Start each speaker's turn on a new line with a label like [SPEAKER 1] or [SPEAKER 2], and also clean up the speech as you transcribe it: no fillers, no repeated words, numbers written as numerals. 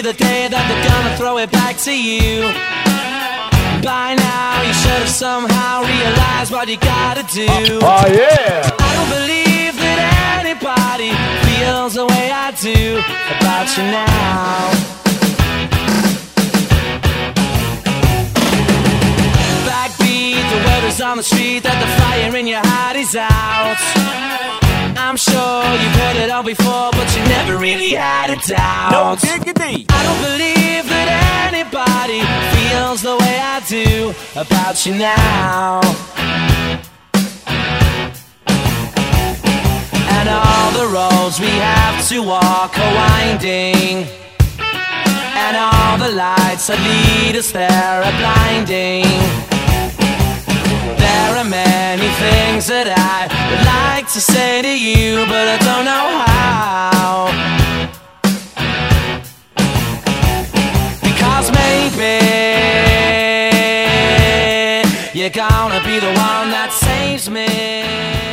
[SPEAKER 1] the day that they're gonna throw it back to you. By now you should have somehow realized what you gotta do.
[SPEAKER 2] Oh yeah!
[SPEAKER 1] I don't believe that anybody feels the way I do about you now. Backbeat, the word is on the street that the fire in your heart is out. I'm sure you've heard it all before, but you never really had a doubt.
[SPEAKER 3] No diggity.
[SPEAKER 1] I don't believe that anybody feels the way I do about you now. And all the roads we have to walk are winding, and all the lights that lead us there are blinding. There are many things that I would like to say to you, but I don't know how. Because maybe you're gonna be the one that saves me.